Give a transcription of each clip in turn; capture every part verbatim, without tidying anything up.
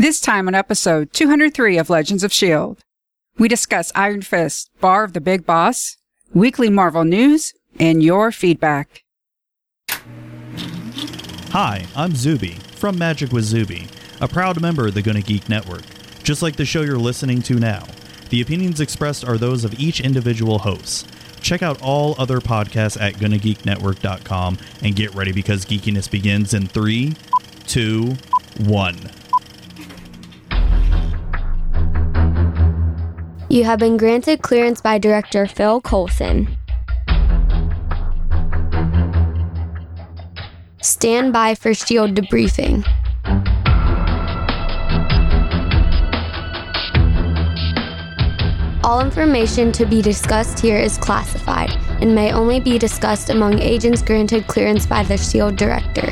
This time on episode two hundred three of Legends of S H I E L D, we discuss Iron Fist, Bar of the Big Boss, weekly Marvel news, and your feedback. Hi, I'm Zuby from Magic with Zuby, a proud member of the Gonna Geek Network. Just like the show you're listening to now, the opinions expressed are those of each individual host. Check out all other podcasts at gonna geek network dot com and get ready because geekiness begins in three, two, one. You have been granted clearance by Director Phil Coulson. Stand by for S H I E L D debriefing. All information to be discussed here is classified and may only be discussed among agents granted clearance by the S H I E L D Director.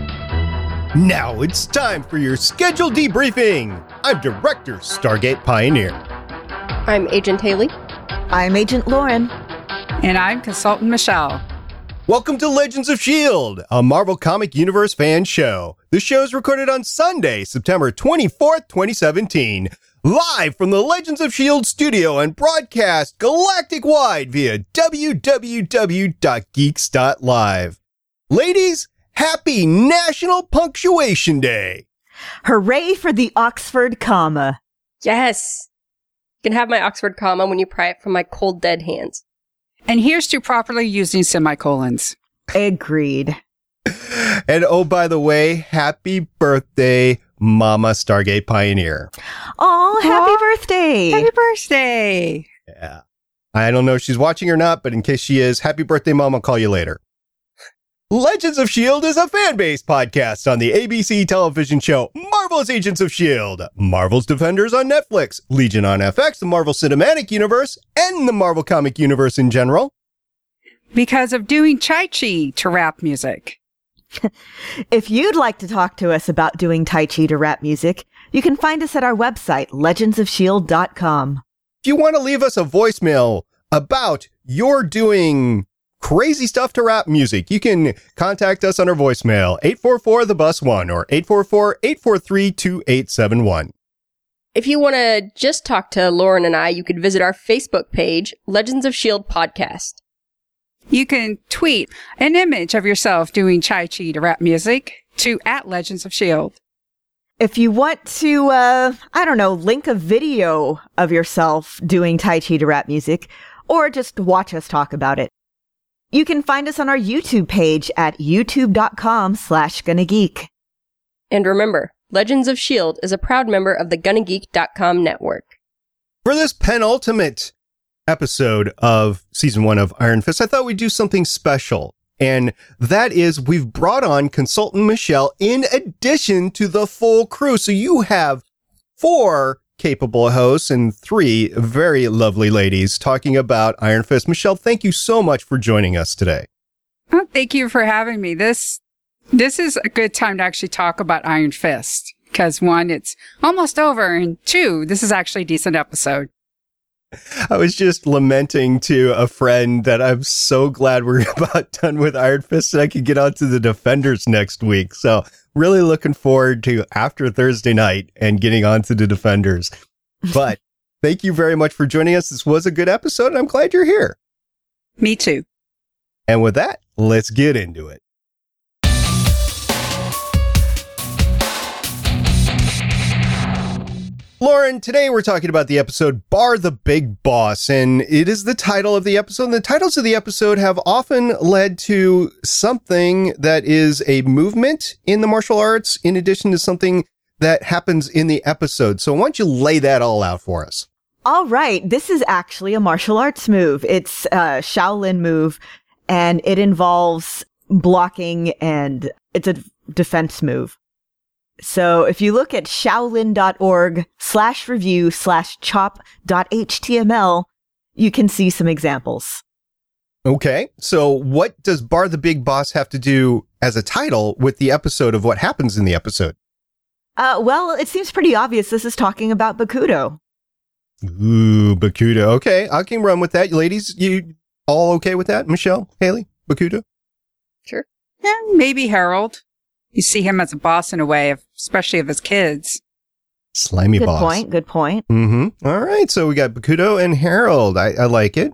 Now it's time for your scheduled debriefing. I'm Director Stargate Pioneer. I'm Agent Haley. I'm Agent Lauren. And I'm Consultant Michelle. Welcome to Legends of S H I E L D, a Marvel Comic Universe fan show. The show is recorded on Sunday, September twenty-fourth, twenty seventeen, live from the Legends of S H I E L D studio and broadcast galactic-wide via w w w dot geeks dot live. Ladies, happy National Punctuation Day. Hooray for the Oxford comma. Yes. You can have my Oxford comma when you pry it from my cold, dead hands. And here's to properly using semicolons. Agreed. And oh, by the way, happy birthday, Mama Stargate Pioneer. Oh, happy Aww. birthday. Happy birthday. Yeah. I don't know if she's watching or not, but in case she is, happy birthday, Mom. I'll call you later. Legends of S H I E L D is a fan-based podcast on the A B C television show Marvel's Agents of S H I E L D, Marvel's Defenders on Netflix, Legion on F X, the Marvel Cinematic Universe, and the Marvel Comic Universe in general. Because of doing Tai Chi to rap music. If you'd like to talk to us about doing Tai Chi to rap music, you can find us at our website, legends of shield dot com. If you want to leave us a voicemail about your doing crazy stuff to rap music, you can contact us on our voicemail, eight four four the bus one or eight four four, eight four three, two eight seven one. If you want to just talk to Lauren and I, you could visit our Facebook page, Legends of S H I E L D Podcast. You can tweet an image of yourself doing Tai Chi to rap music to at Legends of S H I E L D. If you want to, uh, I don't know, link a video of yourself doing Tai Chi to rap music, or just watch us talk about it, you can find us on our YouTube page at youtube.com slash gonna geek. And remember, Legends of S H I E L D is a proud member of the gonna geek dot com network. For this penultimate episode of season one of Iron Fist, I thought we'd do something special. And that is, we've brought on Consultant Michelle in addition to the full crew. So you have four capable hosts and three very lovely ladies talking about Iron Fist. Michelle, thank you so much for joining us today. Oh, thank you for having me. This this is a good time to actually talk about Iron Fist because one, it's almost over, and two, this is actually a decent episode. I was just lamenting to a friend that I'm so glad we're about done with Iron Fist and I can get on to the Defenders next week. So really looking forward to after Thursday night and getting on to the Defenders. But thank you very much for joining us. This was a good episode and I'm glad you're here. Me too. And with that, let's get into it. Lauren, today we're talking about the episode Bar the Big Boss, and it is the title of the episode. And the titles of the episode have often led to something that is a movement in the martial arts in addition to something that happens in the episode. So why don't you lay that all out for us? All right. This is actually a martial arts move. It's a Shaolin move, and it involves blocking, and it's a defense move. So if you look at shaolin.org slash review slash chop.html, you can see some examples. Okay. So what does Bar the Big Boss have to do as a title with the episode of what happens in the episode? Uh, well, it seems pretty obvious this is talking about Bakudo. Ooh, Bakudo. Okay. I can run with that. Ladies, you all okay with that? Michelle, Haley, Bakudo? Sure. Yeah, maybe Harold. You see him as a boss in a way, of, especially of his kids. Slimy Good boss. point. Good point. Mm-hmm. All right. So we got Bakuto and Harold. I, I like it.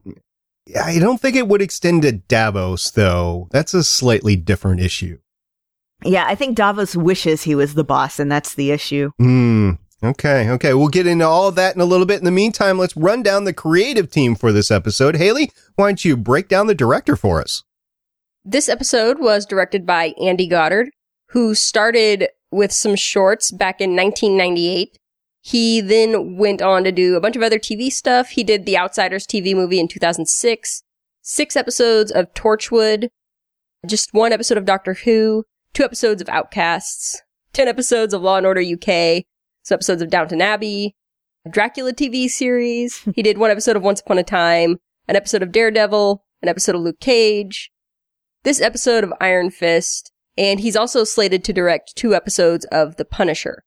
I don't think it would extend to Davos, though. That's a slightly different issue. Yeah, I think Davos wishes he was the boss, and that's the issue. Hmm. Okay. Okay. We'll get into all of that in a little bit. In the meantime, let's run down the creative team for this episode. Haley, why don't you break down the director for us? This episode was directed by Andy Goddard, who started with some shorts back in nineteen ninety-eight. He then went on to do a bunch of other T V stuff. He did the Outsiders T V movie in two thousand six, six episodes of Torchwood, just one episode of Doctor Who, two episodes of Outcasts, ten episodes of Law and Order U K, some episodes of Downton Abbey, a Dracula T V series. He did one episode of Once Upon a Time, an episode of Daredevil, an episode of Luke Cage, this episode of Iron Fist, and he's also slated to direct two episodes of The Punisher.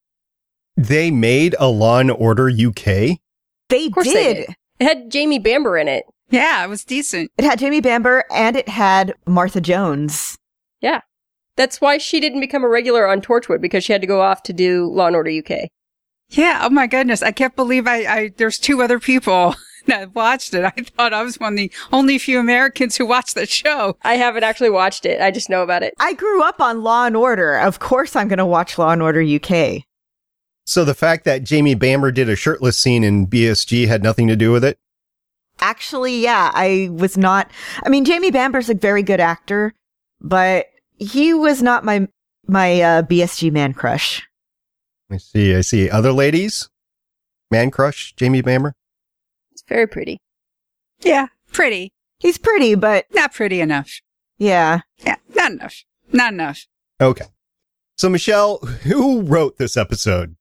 They made a Law and Order U K? They Of course did. they did. It had Jamie Bamber in it. Yeah, it was decent. It had Jamie Bamber and it had Martha Jones. Yeah. That's why she didn't become a regular on Torchwood, because she had to go off to do Law and Order U K. Yeah. Oh my goodness. I can't believe I, I, there's two other people that watched it. I thought I was one of the only few Americans who watched the show. I haven't actually watched it. I just know about it. I grew up on Law and Order. Of course I'm going to watch Law and Order U K. So the fact that Jamie Bamber did a shirtless scene in B S G had nothing to do with it? Actually, yeah, I was not. I mean, Jamie Bamber's a very good actor, but he was not my my uh, B S G man crush. I see, I see. Other ladies? Man crush, Jamie Bamber? It's very pretty. Yeah. Pretty. He's pretty, but Not pretty enough. yeah. Yeah. Not enough. Not enough. Okay. So, Michelle, who wrote this episode?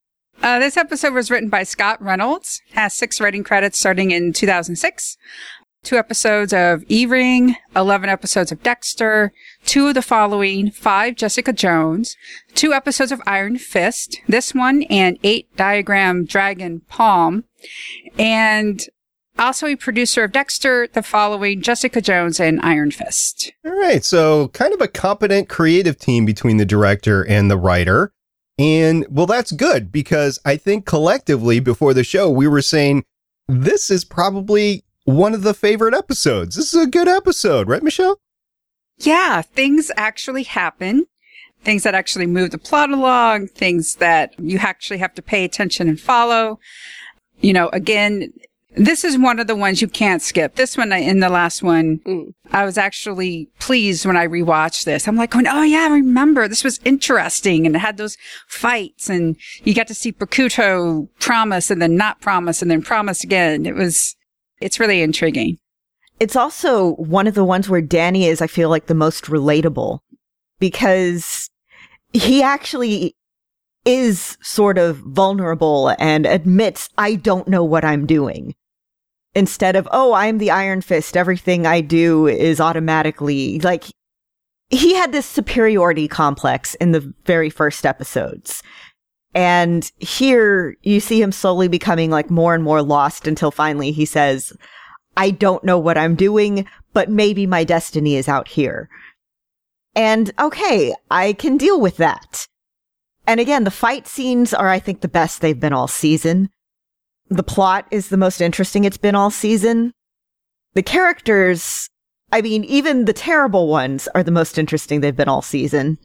Uh, this episode was written by Scott Reynolds, has six writing credits starting in two thousand six, two episodes of E-Ring, eleven episodes of Dexter, two of The Following, five Jessica Jones, two episodes of Iron Fist, this one, and eight Diagram Dragon Palm, and also a producer of Dexter, The Following, Jessica Jones, and Iron Fist. All right. So, kind of a competent creative team between the director and the writer. And, well, that's good, because I think collectively before the show, we were saying this is probably one of the favorite episodes. This is a good episode, right, Michelle? Yeah, things actually happen. Things that actually move the plot along, things that you actually have to pay attention and follow. You know, again, this is one of the ones you can't skip. This one, in the last one, Mm. I was actually pleased when I rewatched this. I'm like going, oh yeah, I remember. This was interesting. And it had those fights and you got to see Bakuto promise and then not promise and then promise again. It was, it's really intriguing. It's also one of the ones where Danny is, I feel like, the most relatable, because he actually is sort of vulnerable and admits, I don't know what I'm doing. Instead of, oh, I'm the Iron Fist, everything I do is automatically, like, he had this superiority complex in the very first episodes. And here you see him slowly becoming like more and more lost until finally he says, I don't know what I'm doing, but maybe my destiny is out here. And okay, I can deal with that. And again, the fight scenes are, I think, the best they've been all season. The plot is the most interesting it's been all season. The characters, I mean, even the terrible ones are the most interesting they've been all season.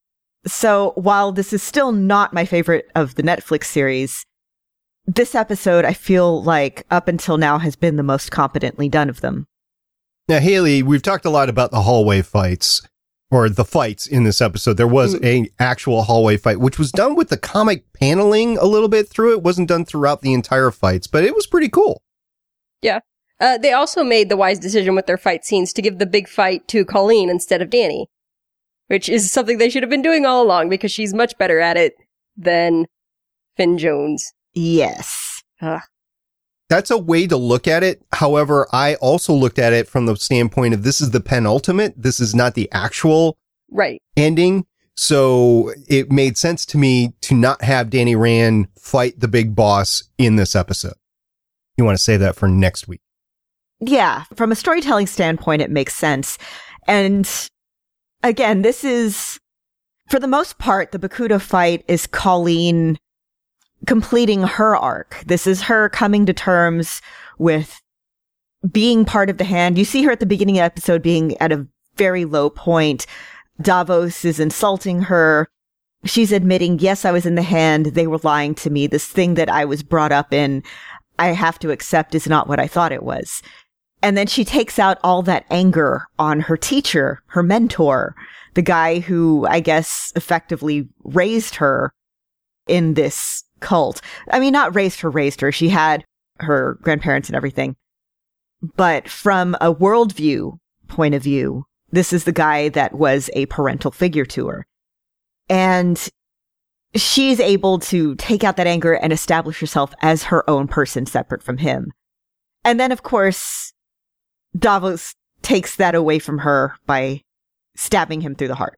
So while this is still not my favorite of the Netflix series, this episode, I feel like up until now has been the most competently done of them. Now, Haley, we've talked a lot about the hallway fights, or the fights in this episode. There was Mm. a actual hallway fight, which was done with the comic paneling a little bit through it. It wasn't done throughout the entire fights, but it was pretty cool. Yeah. Uh, they also made the wise decision with their fight scenes to give the big fight to Colleen instead of Danny, which is something they should have been doing all along because she's much better at it than Finn Jones. Yes. Ugh. That's a way to look at it. However, I also looked at it from the standpoint of this is the penultimate. This is not the actual Right. ending. So it made sense to me to not have Danny Rand fight the big boss in this episode. You want to save that for next week. Yeah, from a storytelling standpoint, it makes sense. And again, this is, for the most part, the Bakuto fight is Colleen completing her arc. This is her coming to terms with being part of the Hand. You see her at the beginning of the episode being at a very low point. Davos is insulting her. She's admitting, yes, I was in the Hand. They were lying to me. This thing that I was brought up in, I have to accept is not what I thought it was. And then she takes out all that anger on her teacher, her mentor, the guy who I guess effectively raised her in this cult. I mean, not raised her, raised her. She had her grandparents and everything. But from a worldview point of view, this is the guy that was a parental figure to her. And she's able to take out that anger and establish herself as her own person separate from him. And then, of course, Davos takes that away from her by stabbing him through the heart.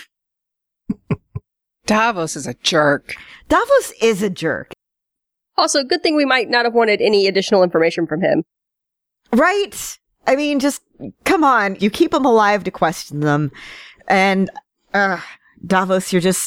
Davos is a jerk. Davos is a jerk. Also, good thing we might not have wanted any additional information from him. Right? I mean, just, come on. You keep them alive to question them. And, uh, Davos, you're just...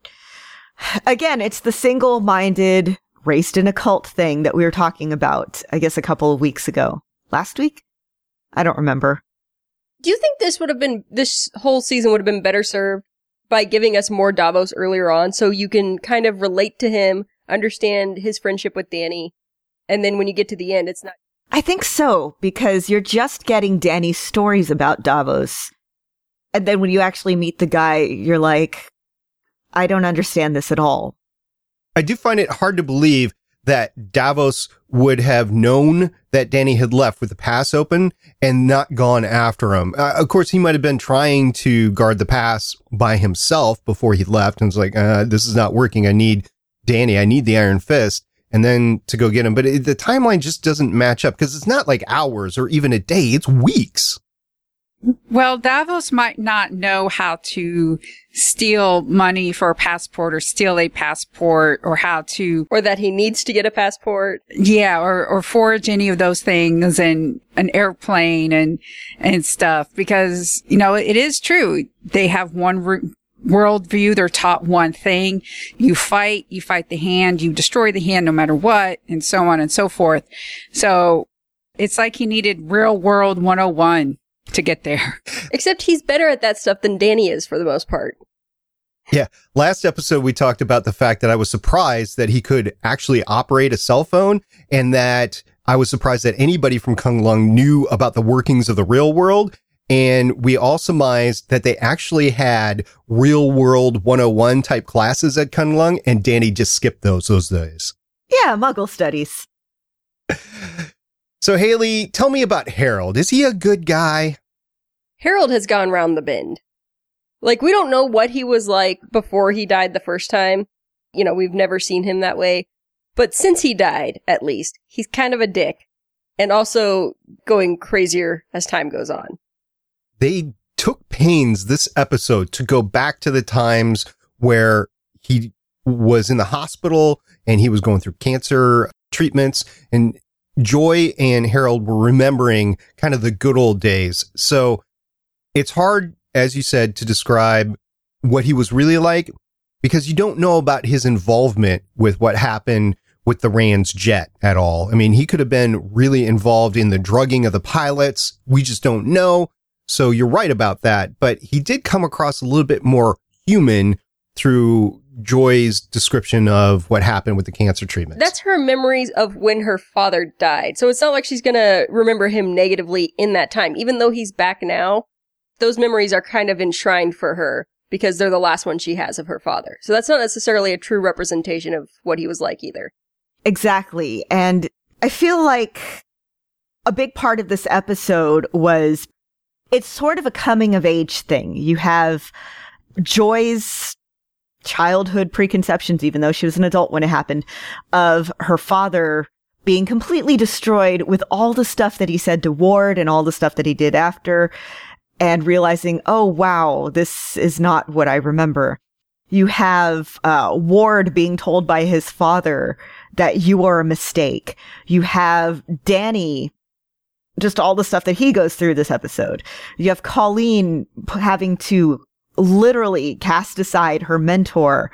Again, it's the single-minded, raised in a cult thing that we were talking about, I guess, a couple of weeks ago. Last week? I don't remember. Do you think this would have been, this whole season would have been better served by giving us more Davos earlier on, so you can kind of relate to him, understand his friendship with Dany, and then when you get to the end, it's not... I think so, because you're just getting Dany's stories about Davos. And then when you actually meet the guy, you're like, I don't understand this at all. I do find it hard to believe that Davos would have known that Dany had left with the pass open and not gone after him. Uh, of course, he might have been trying to guard the pass by himself before he left and was like, uh, this is not working. I need Dany. I need the Iron Fist. And then to go get him. But it, the timeline just doesn't match up because it's not like hours or even a day. It's weeks. Well, Davos might not know how to steal money for a passport or steal a passport or how to... Or that he needs to get a passport. Yeah, or, or forge any of those things and an airplane and, and stuff. Because, you know, it is true. They have one route. Worldview, they're taught one thing. You fight, you fight the Hand, you destroy the Hand no matter what, and so on and so forth. So it's like he needed real world one oh one to get there. Except he's better at that stuff than Dany is for the most part. Yeah. Last episode, we talked about the fact that I was surprised that he could actually operate a cell phone and that I was surprised that anybody from Kunlun knew about the workings of the real world. And we all surmised that they actually had real world one oh one type classes at Kunlun, and Dany just skipped those those days. Yeah, Muggle studies. So, Haley, tell me about Harold. Is he a good guy? Harold has gone round the bend. Like, we don't know what he was like before he died the first time. You know, we've never seen him that way. But since he died, at least, he's kind of a dick. And also going crazier as time goes on. They took pains this episode to go back to the times where he was in the hospital and he was going through cancer treatments, and Joy and Harold were remembering kind of the good old days. So it's hard, as you said, to describe what he was really like because you don't know about his involvement with what happened with the Rand's jet at all. I mean, he could have been really involved in the drugging of the pilots. We just don't know. So you're right about that, but he did come across a little bit more human through Joy's description of what happened with the cancer treatment. That's her memories of when her father died. So it's not like she's going to remember him negatively in that time. Even though he's back now, those memories are kind of enshrined for her because they're the last one she has of her father. So that's not necessarily a true representation of what he was like either. Exactly. And I feel like a big part of this episode was it's sort of a coming of age thing. You have Joy's childhood preconceptions, even though she was an adult when it happened, of her father being completely destroyed with all the stuff that he said to Ward and all the stuff that he did after, and realizing, oh, wow, this is not what I remember. You have uh, Ward being told by his father that you are a mistake. You have Dany, just all the stuff that he goes through this episode. You have Colleen having to literally cast aside her mentor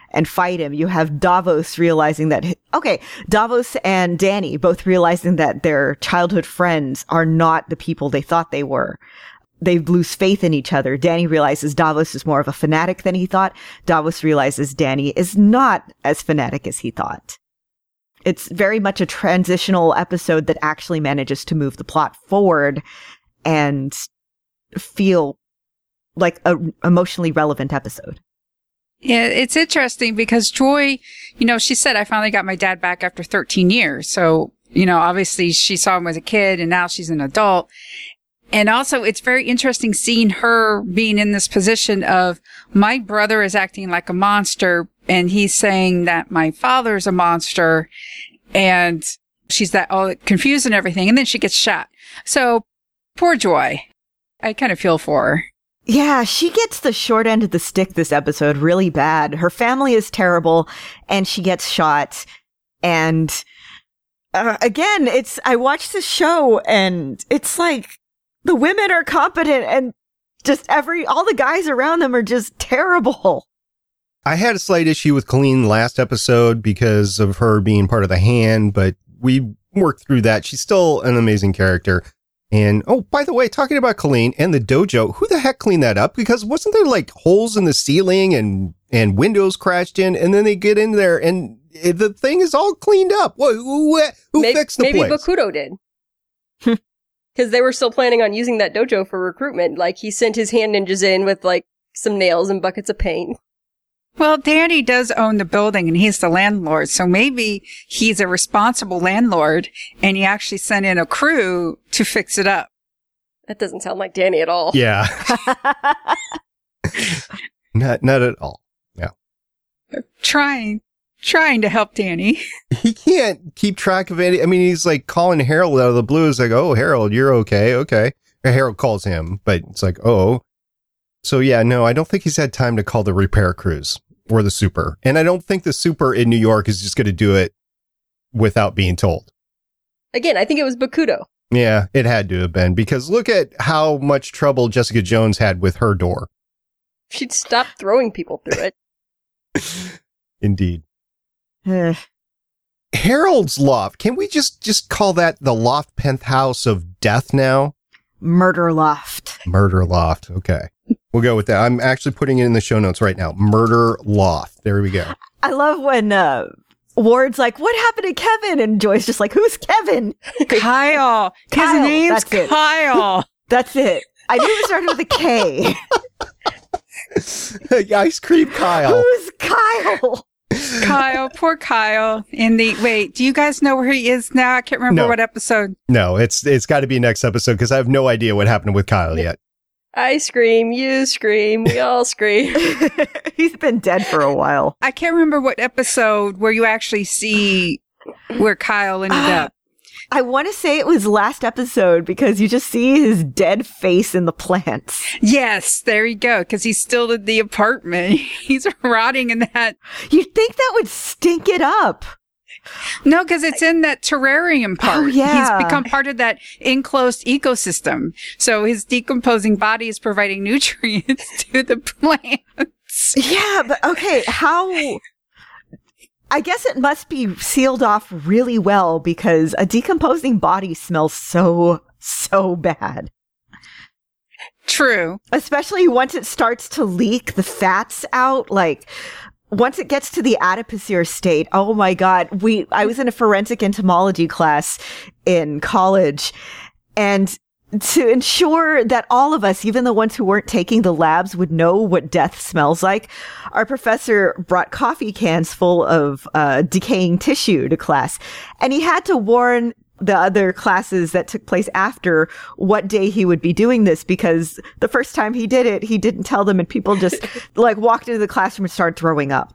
and fight him. You have Davos realizing that, okay, Davos and Dany both realizing that their childhood friends are not the people they thought they were. They lose faith in each other. Dany realizes Davos is more of a fanatic than he thought. Davos realizes Dany is not as fanatic as he thought. It's very much a transitional episode that actually manages to move the plot forward and feel like an emotionally relevant episode. Yeah, it's interesting because Joy, you know, she said, I finally got my dad back after thirteen years. So, you know, obviously she saw him as a kid and now she's an adult. And also it's very interesting seeing her being in this position of my brother is acting like a monster and he's saying that my father's a monster and she's that all confused and everything. And then she gets shot. So poor Joy. I kind of feel for her. Yeah, she gets the short end of the stick this episode really bad. Her family is terrible and she gets shot. And uh, again, it's, I watched the show and it's like the women are competent and just every, all the guys around them are just terrible. I had a slight issue with Colleen last episode because of her being part of the Hand, but we worked through that. She's still an amazing character. And, oh, by the way, talking about Colleen and the dojo, who the heck cleaned that up? Because wasn't there like holes in the ceiling and, and windows crashed in, and then they get in there and it, the thing is all cleaned up. What, who, who maybe, fixed the maybe place? Maybe Bakuto did. Because they were still planning on using that dojo for recruitment. Like, he sent his hand ninjas in with, like, some nails and buckets of paint. Well, Dany does own the building and he's the landlord. So maybe he's a responsible landlord and he actually sent in a crew to fix it up. That doesn't sound like Dany at all. Yeah. not, not at all. Yeah. Trying, trying to help Dany. He can't keep track of any. I mean, he's like calling Harold out of the blue. It's like, oh, Harold, you're okay. Okay. Or Harold calls him, but it's like, oh. So yeah, no, I don't think he's had time to call the repair crews or the super. And I don't think the super in New York is just going to do it without being told. Again, I think it was Bakuto. Yeah, it had to have been, because look at how much trouble Jessica Jones had with her door. She'd stop throwing people through it. Indeed. Harold's loft. Can we just, just call that the loft penthouse of death now? Murder loft. Murder loft. Okay. We'll go with that. I'm actually putting it in the show notes right now. Murder loft. There we go. I love when uh, Ward's like, what happened to Kevin? And Joy's just like, who's Kevin? Kyle. His Kyle, name's that's it. Kyle. That's it. I knew it started with a K. Ice cream Kyle. Who's Kyle? Kyle, poor Kyle. In the wait, do you guys know where he is now? I can't remember No. what episode. No, it's it's got to be next episode because I have no idea what happened with Kyle yet. I scream, you scream, we all scream. He's been dead for a while. I can't remember what episode where you actually see where Kyle ended up. I want to say it was last episode because you just see his dead face in the plants. Yes, there you go. Because he's still in the apartment. He's rotting in that. You'd think that would stink it up. No, because it's in that terrarium part. Oh, yeah. He's become part of that enclosed ecosystem. So his decomposing body is providing nutrients to the plants. Yeah, but okay, how... I guess it must be sealed off really well because a decomposing body smells so, so bad. True. Especially once it starts to leak the fats out, like... Once it gets to the adipocere state, oh my God, we, I was in a forensic entomology class in college, and to ensure that all of us, even the ones who weren't taking the labs, would know what death smells like, our professor brought coffee cans full of uh, decaying tissue to class, and he had to warn the other classes that took place after what day he would be doing this, because the first time he did it, he didn't tell them and people just like walked into the classroom and started throwing up.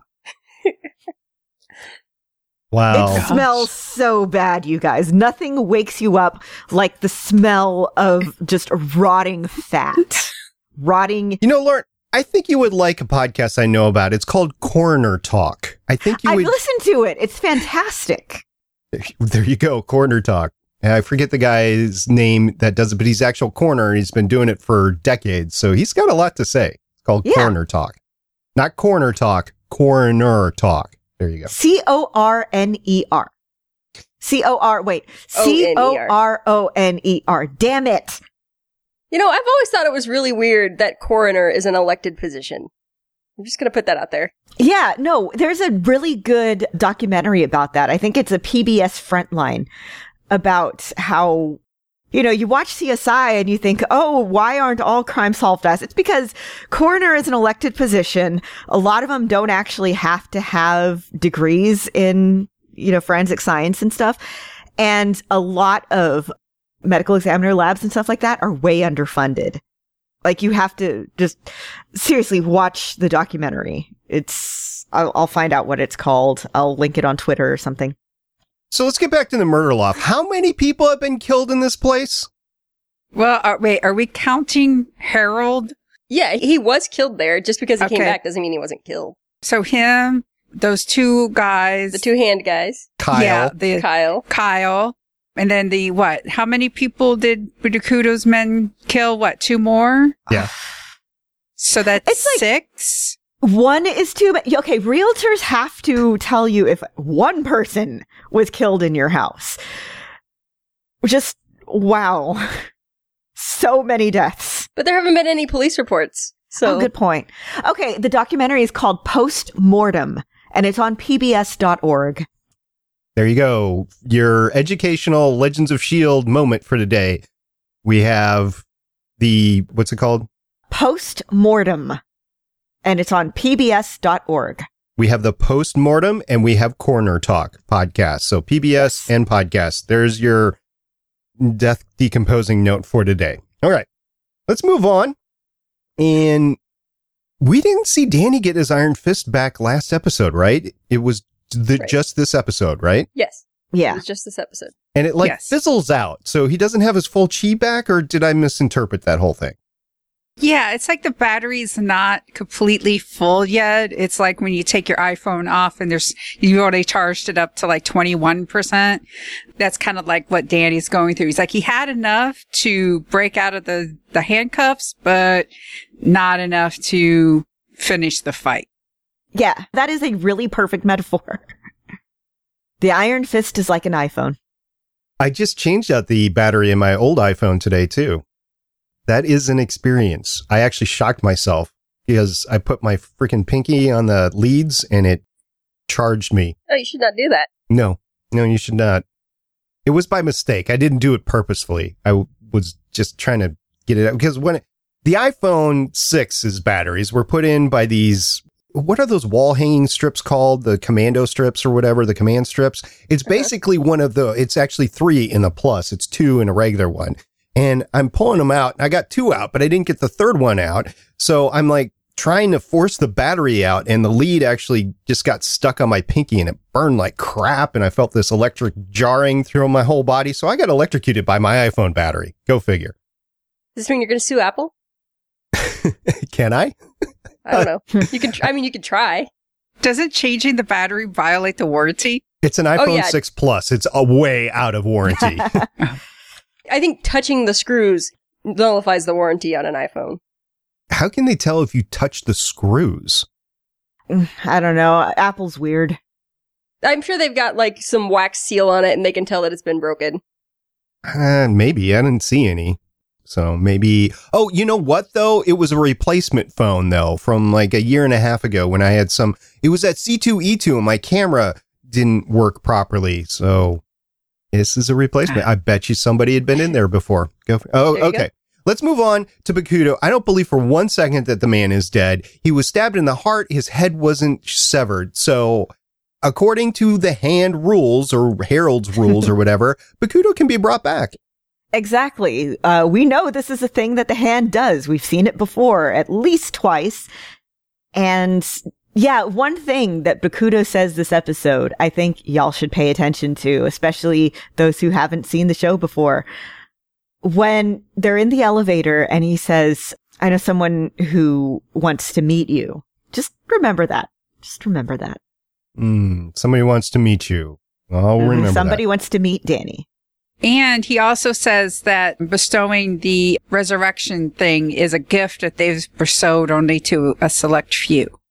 Wow. It smells so bad, you guys. Nothing wakes you up like the smell of just rotting fat. Rotting. You know, Lauren, I think you would like a podcast I know about. It's called Coroner Talk. I think you I've would. listened to it. It's fantastic. There you go, Coroner Talk. I forget the guy's name that does it, but he's actual coroner. He's been doing it for decades, so he's got a lot to say. It's called Yeah. Coroner Talk. Not Corner Talk, Coroner Talk. There you go. C O R N E R. C O R, wait. C O R O N E R. Damn it. You know, I've always thought it was really weird that coroner is an elected position. I'm just going to put that out there. Yeah, no, there's a really good documentary about that. I think it's a P B S Frontline about how, you know, you watch C S I and you think, oh, why aren't all crimes solved fast? It's because coroner is an elected position. A lot of them don't actually have to have degrees in, you know, forensic science and stuff. And a lot of medical examiner labs and stuff like that are way underfunded. Like, you have to just seriously watch the documentary. It's, I'll, I'll find out what it's called. I'll link it on Twitter or something. So let's get back to the murder loft. How many people have been killed in this place? Well, are, wait, are we counting Harold? Yeah, he was killed there. Just because he Okay. came back doesn't mean he wasn't killed. So him, those two guys. The two hand guys. Kyle. Yeah, the Kyle. Kyle. And then the what? How many people did Budakudo's men kill? What, two more? Yeah. So that's It's like- six? One is too many. Okay, realtors have to tell you if one person was killed in your house. Just, wow. So many deaths. But there haven't been any police reports. So Oh, good point. Okay, the documentary is called Post Mortem, and it's on P B S dot org. There you go. Your educational Legends of S H I E L D moment for today. We have the, what's it called? Post Mortem, and it's on P B S dot org. We have the post-mortem and we have Coroner Talk podcast. So P B S and podcast. There's your death decomposing note for today. All right, let's move on. And we didn't see Danny get his Iron Fist back last episode, right? It was the, Right. just this episode, right? yes, it Yeah. was just this episode. And it like Yes. fizzles out. So he doesn't have his full chi back, or did I misinterpret that whole thing? Yeah, it's like the battery's not completely full yet. It's like when you take your iPhone off and there's, you already charged it up to like twenty-one percent. That's kind of like what Danny's going through. He's like, he had enough to break out of the, the handcuffs, but not enough to finish the fight. Yeah, that is a really perfect metaphor. The Iron Fist is like an iPhone. I just changed out the battery in my old iPhone today, too. That is an experience. I actually shocked myself because I put my freaking pinky on the leads and it charged me. Oh, you should not do that. No, no, you should not. It was by mistake. I didn't do it purposefully. I w- was just trying to get it out because when it, the iPhone six's batteries were put in by these, what are those wall hanging strips called? The commando strips or whatever, the command strips. It's basically one of the, it's actually three in a plus. It's two in a regular one. And I'm pulling them out. I got two out, but I didn't get the third one out. So I'm like trying to force the battery out, and the lead actually just got stuck on my pinky and it burned like crap. And I felt this electric jarring through my whole body. So I got electrocuted by my iPhone battery. Go figure. Does this mean you're going to sue Apple? Can I? I don't know. You can. Tr- I mean, you could try. Doesn't changing the battery violate the warranty? It's an iPhone yeah. six Plus. It's a way out of warranty. I think touching the screws nullifies the warranty on an iPhone. How can they tell if you touch the screws? I don't know. Apple's weird. I'm sure they've got like some wax seal on it, and they can tell that it's been broken. Uh, maybe. I didn't see any. So maybe. Oh, you know what, though? It was a replacement phone, though, from like a year and a half ago when I had some. It was at C two E two and my camera didn't work properly. So this is a replacement. I bet you somebody had been in there before. Go. For, oh, There you okay. go. Let's move on to Bakuto. I don't believe for one second that the man is dead. He was stabbed in the heart. His head wasn't severed. So according to the hand rules or Harold's rules or whatever, Bakuto can be brought back. Exactly. Uh, we know this is a thing that the hand does. We've seen it before, at least twice. And yeah, one thing that Bakuto says this episode, I think y'all should pay attention to, especially those who haven't seen the show before. When they're in the elevator and he says, I know someone who wants to meet you. Just remember that. Just remember that. Mm, somebody wants to meet you. I'll remember Somebody that. wants to meet Danny. And he also says that bestowing the resurrection thing is a gift that they've bestowed only to a select few.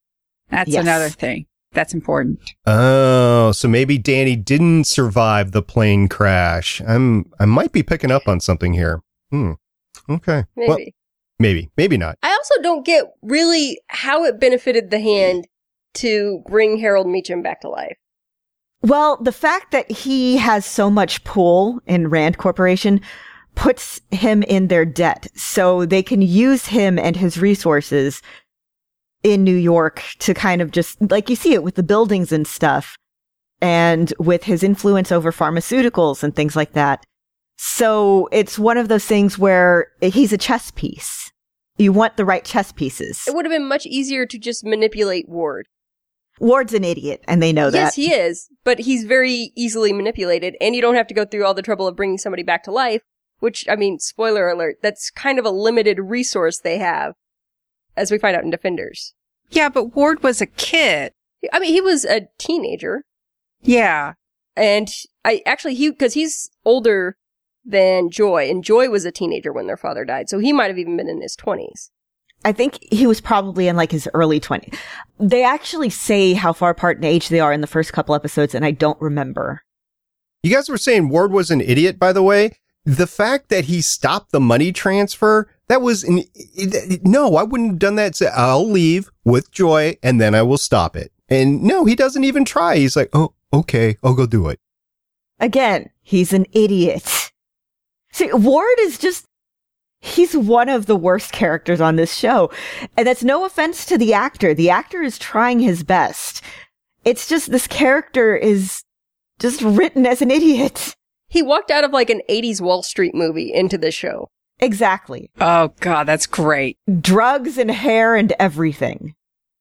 That's Yes. another thing. That's important. Oh, so maybe Danny didn't survive the plane crash. I'm, I might be picking up on something here. Hmm. Okay. Maybe. Well, maybe, maybe not. I also don't get really how it benefited the Hand to bring Harold Meacham back to life. Well, the fact that he has so much pull in Rand Corporation puts him in their debt, so they can use him and his resources in New York to kind of just, like you see it with the buildings and stuff, and with his influence over pharmaceuticals and things like that. So it's one of those things where he's a chess piece. You want the right chess pieces. It would have been much easier to just manipulate Ward. Ward's an idiot, and they know that. Yes, he is, but he's very easily manipulated, and you don't have to go through all the trouble of bringing somebody back to life, which, I mean, spoiler alert, that's kind of a limited resource they have, as we find out in Defenders. Yeah, but Ward was a kid. I mean, he was a teenager, Yeah. and I actually, he, because he's older than Joy, and Joy was a teenager when their father died, so he might have even been in his twenties. I think he was probably in like his early twenties. They actually say how far apart in age they are in the first couple episodes, and I don't remember. You guys were saying Ward was an idiot, by the way. The fact that he stopped the money transfer, that was an, it, no, I wouldn't have done that. Say, I'll leave with Joy and then I will stop it. And no, he doesn't even try. He's like, oh, okay, I'll go do it. Again, he's an idiot. See, Ward is just, he's one of the worst characters on this show. And that's no offense to the actor. The actor is trying his best. It's just this character is just written as an idiot. He walked out of like an eighties Wall Street movie into this show. Exactly. Oh, God, that's great. Drugs and hair and everything.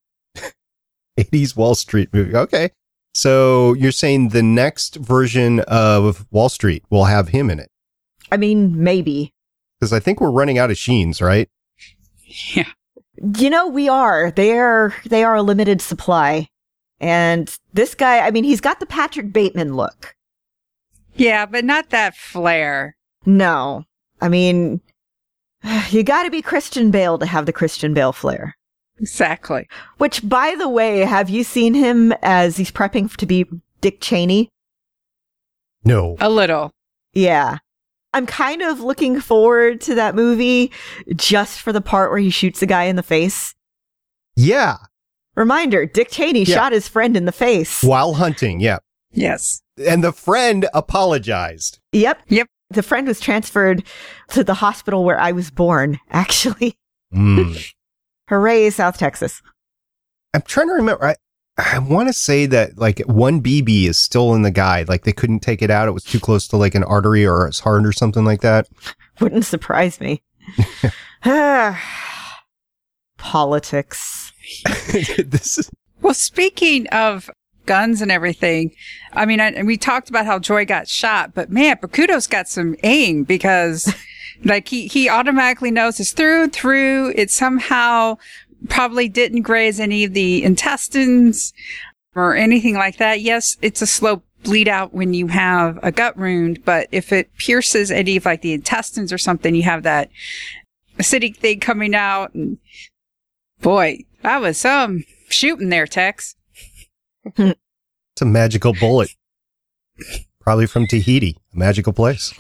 eighties Wall Street movie. Okay. So you're saying the next version of Wall Street will have him in it? I mean, maybe. Because I think we're running out of Sheens, right? Yeah. You know, we are. They are, they are a limited supply. And this guy, I mean, he's got the Patrick Bateman look. Yeah, but not that flair. No. I mean, you gotta be Christian Bale to have the Christian Bale flair. Exactly. Which, by the way, have you seen him as he's prepping to be Dick Cheney? No. A little. Yeah. I'm kind of looking forward to that movie just for the part where he shoots the guy in the face. Yeah. Reminder, Dick Cheney Yeah. shot his friend in the face. While hunting. Yeah. Yes. And the friend apologized. Yep. Yep. The friend was transferred to the hospital where I was born, actually. Mm. Hooray, South Texas. I'm trying to remember. I, I want to say that like one B B is still in the guide. Like they couldn't take it out. It was too close to like an artery or his heart or something like that. Wouldn't surprise me. Politics. This is Well, speaking of guns and everything, I mean, I, we talked about how Joy got shot, but man, Bakuto's got some aim because like he, he automatically knows it's through and through. It somehow probably didn't graze any of the intestines or anything like that. Yes, it's a slow bleed out when you have a gut wound, but if it pierces any of like the intestines or something, you have that acidic thing coming out. And boy, that was some shooting there, Tex. it's a magical bullet. Probably from Tahiti, a magical place.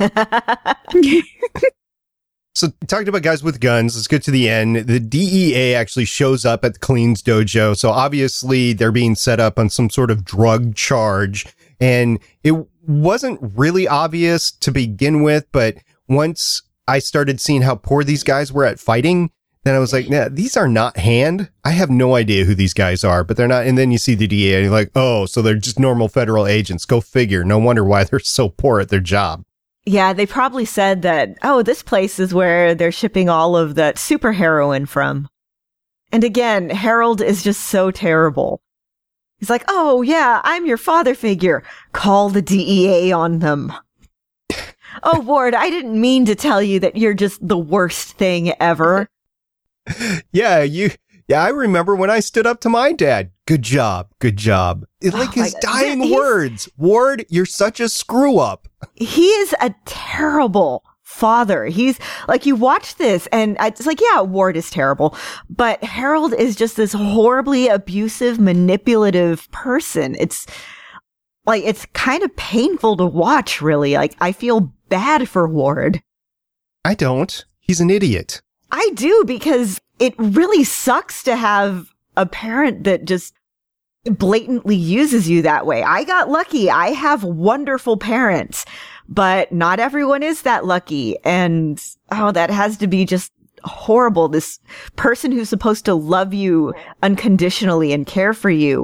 So talking about guys with guns, let's get to the end. The D E A actually shows up at the Clean's dojo. So obviously they're being set up on some sort of drug charge. And it wasn't really obvious to begin with, but once I started seeing how poor these guys were at fighting, then I was like, nah, these are not Hand. I have no idea who these guys are, but they're not. And then you see the D E A and you're like, oh, so they're just normal federal agents. Go figure. No wonder why they're so poor at their job. Yeah, they probably said that, oh, this place is where they're shipping all of that super heroin from. And again, Harold is just so terrible. He's like, oh, yeah, I'm your father figure. Call the D E A on them. Oh, Ward, I didn't mean to tell you that you're just the worst thing ever. Yeah, you. Yeah, I remember when I stood up to my dad. Good job, good job. It's like Oh my his God. dying He's- words. Ward, you're such a screw up. He is a terrible father. He's like, you watch this and it's like, yeah, Ward is terrible, but Harold is just this horribly abusive, manipulative person. It's like, it's kind of painful to watch, really. Like, I feel bad for Ward. I don't. He's an idiot. I do, because it really sucks to have a parent that just blatantly uses you that way. I got lucky. I have wonderful parents, but not everyone is that lucky. And oh, that has to be just horrible. This person who's supposed to love you unconditionally and care for you.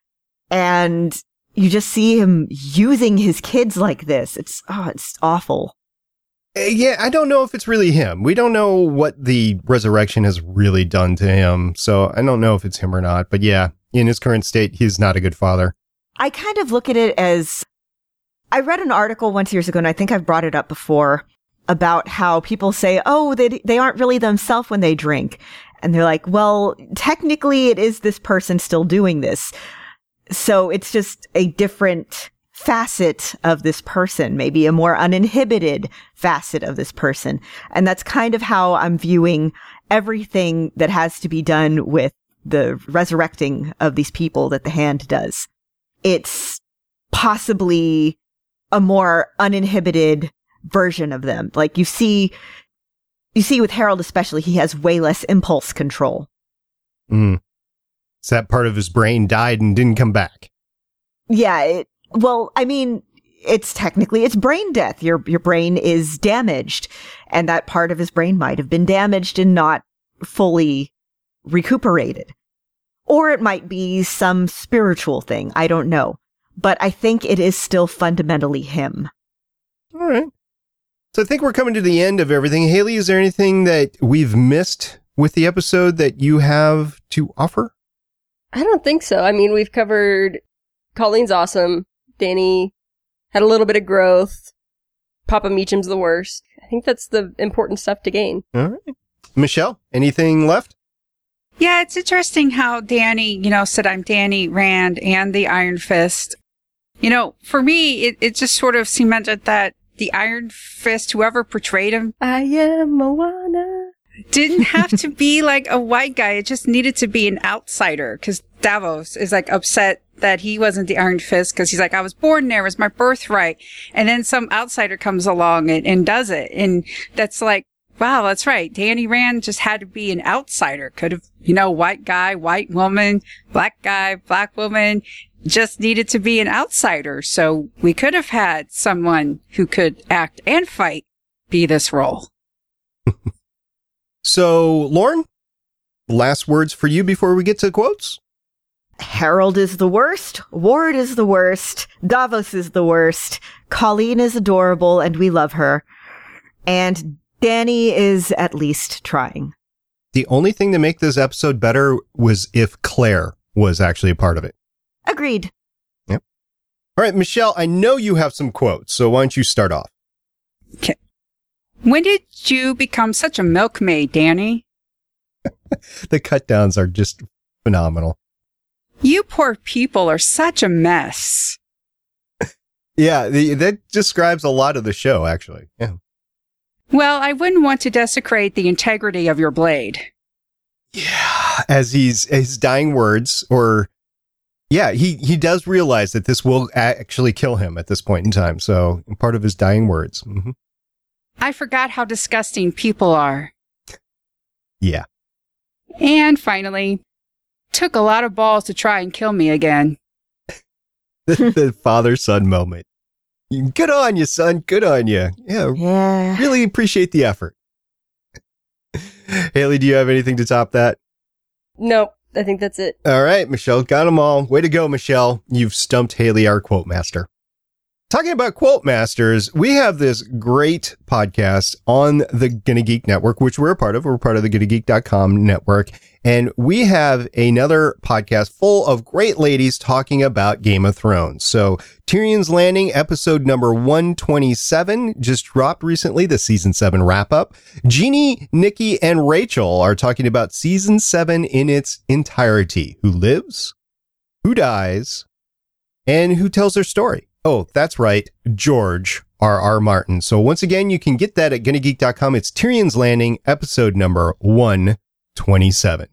And you just see him using his kids like this. It's, oh, it's awful. Yeah, I don't know if it's really him. We don't know what the resurrection has really done to him. So I don't know if it's him or not. But yeah, in his current state, he's not a good father. I kind of look at it as, I read an article once years ago, and I think I've brought it up before, about how people say, oh, they they aren't really themselves when they drink. And they're like, well, technically it is this person still doing this. So it's just a different facet of this person, maybe a more uninhibited facet of this person. And that's kind of how I'm viewing everything that has to be done with the resurrecting of these people that the Hand does. It's possibly a more uninhibited version of them. Like you see, you see with Harold especially, he has way less impulse control. Mm. So that part of his brain died and didn't come back. Yeah. It, well, I mean, it's technically, it's brain death. Your, your brain is damaged, and that part of his brain might have been damaged and not fully recuperated. Or it might be some spiritual thing. I don't know. But I think it is still fundamentally him. All right. So I think we're coming to the end of everything. Haley, is there anything that we've missed with the episode that you have to offer? I don't think so. I mean, we've covered Colleen's awesome. Danny had a little bit of growth. Papa Meacham's the worst. I think that's the important stuff to gain. All right. Michelle, anything left? Yeah, it's interesting how Danny, you know, said I'm Danny Rand and the Iron Fist. You know, for me, it, it just sort of cemented that the Iron Fist, whoever portrayed him, I am Moana, didn't have to be like a white guy. It just needed to be an outsider, because Davos is like upset that he wasn't the Iron Fist, because he's like, I was born there, it was my birthright. And then some outsider comes along and, and does it. And that's like, wow, that's right. Danny Rand just had to be an outsider. Could have, you know, white guy, white woman, black guy, black woman, just needed to be an outsider. So we could have had someone who could act and fight be this role. So, Lauren, last words for you before we get to quotes? Harold is the worst. Ward is the worst. Davos is the worst. Colleen is adorable and we love her. And Danny is at least trying. The only thing to make this episode better was if Claire was actually a part of it. Agreed. Yep. All right, Michelle, I know you have some quotes, so why don't you start off? Okay. When did you become such a milkmaid, Danny? The cut downs are just phenomenal. You poor people are such a mess. Yeah, the, that describes a lot of the show, actually. Yeah. Well, I wouldn't want to desecrate the integrity of your blade. Yeah, as he's his dying words, or yeah, he, he does realize that this will actually kill him at this point in time. So part of his dying words. Mm-hmm. I forgot how disgusting people are. Yeah. And finally, took a lot of balls to try and kill me again. the, the father-son moment. Good on you, son. Good on you. Yeah. Yeah. Really appreciate the effort. Haley, do you have anything to top that? Nope. I think that's it. All right, Michelle. Got them all. Way to go, Michelle. You've stumped Haley, our quote master. Talking about quote masters, we have this great podcast on the Gonna Geek Network, which we're a part of. We're part of the gonna geek dot com network. And we have another podcast full of great ladies talking about Game of Thrones. So Tyrion's Landing, episode number one twenty-seven, just dropped recently, the season seven wrap up. Jeannie, Nikki, and Rachel are talking about season seven in its entirety. Who lives, who dies, and who tells their story. Oh, that's right. George R R. Martin. So once again, you can get that at gonna geek dot com. It's Tyrion's Landing, episode number one twenty-seven.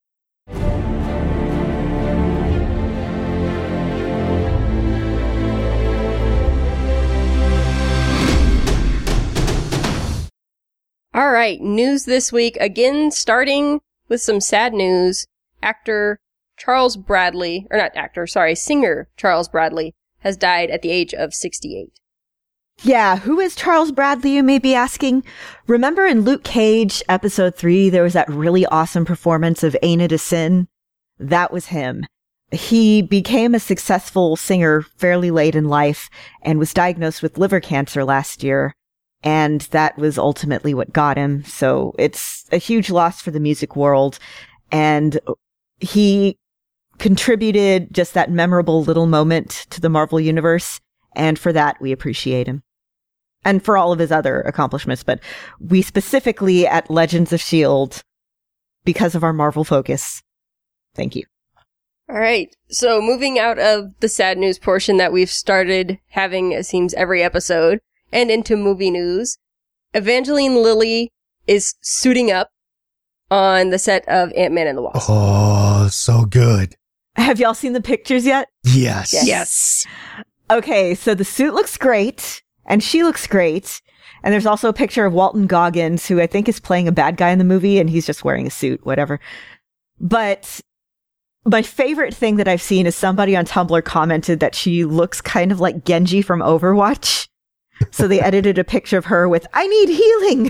All right, news this week. Again, starting with some sad news. Actor Charles Bradley, or not actor, sorry, singer Charles Bradley has died at the age of sixty-eight. Yeah, who is Charles Bradley, you may be asking? Remember in Luke Cage, episode three, there was that really awesome performance of Aina de Sin? That was him. He became a successful singer fairly late in life and was diagnosed with liver cancer last year. And that was ultimately what got him. So it's a huge loss for the music world. And he contributed just that memorable little moment to the Marvel Universe. And for that, we appreciate him. And for all of his other accomplishments. But we specifically at Legends of S H I E L D, because of our Marvel focus. Thank you. All right. So moving out of the sad news portion that we've started having, it seems, every episode, and into movie news, Evangeline Lilly is suiting up on the set of Ant-Man and the Wasp. Oh, so good. Have y'all seen the pictures yet? Yes. Yes. Yes. Okay, so the suit looks great, and she looks great. And there's also a picture of Walton Goggins, who I think is playing a bad guy in the movie, and he's just wearing a suit, whatever. But my favorite thing that I've seen is somebody on Tumblr commented that she looks kind of like Genji from Overwatch. So they edited a picture of her with, "I need healing."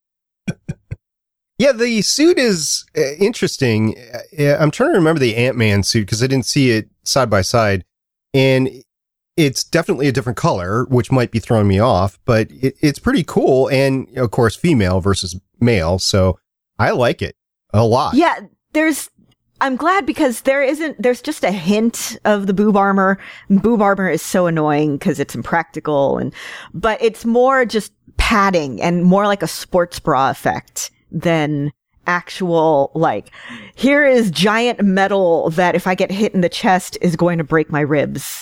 Yeah, the suit is uh, interesting. Uh, I'm trying to remember the Ant-Man suit because I didn't see it side by side. And it's definitely a different color, which might be throwing me off, but it, it's pretty cool. And of course, female versus male. So I like it a lot. Yeah, there's, I'm glad because there isn't, there's just a hint of the boob armor. Boob armor is so annoying because it's impractical and, but it's more just padding and more like a sports bra effect than actual, like, here is giant metal that if I get hit in the chest is going to break my ribs.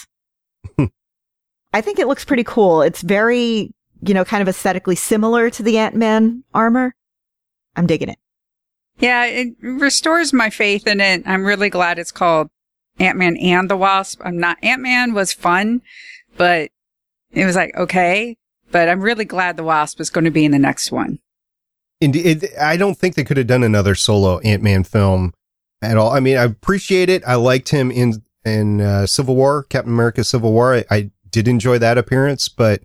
I think it looks pretty cool. It's very, you know, kind of aesthetically similar to the Ant-Man armor. I'm digging it. Yeah, it restores my faith in it. I'm really glad it's called Ant-Man and the Wasp. I'm not, Ant-Man was fun, but it was like, okay, but I'm really glad the Wasp is going to be in the next one. Indeed, it, I don't think they could have done another solo Ant-Man film at all. I mean, I appreciate it. I liked him in, in uh, Civil War, Captain America Civil War. I, I did enjoy that appearance, but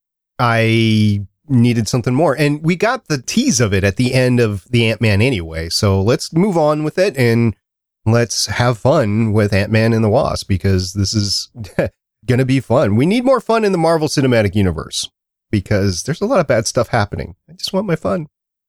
I needed something more. And we got the tease of it at the end of the Ant-Man anyway. So let's move on with it and let's have fun with Ant-Man and the Wasp because this is going to be fun. We need more fun in the Marvel Cinematic Universe because there's a lot of bad stuff happening. I just want my fun.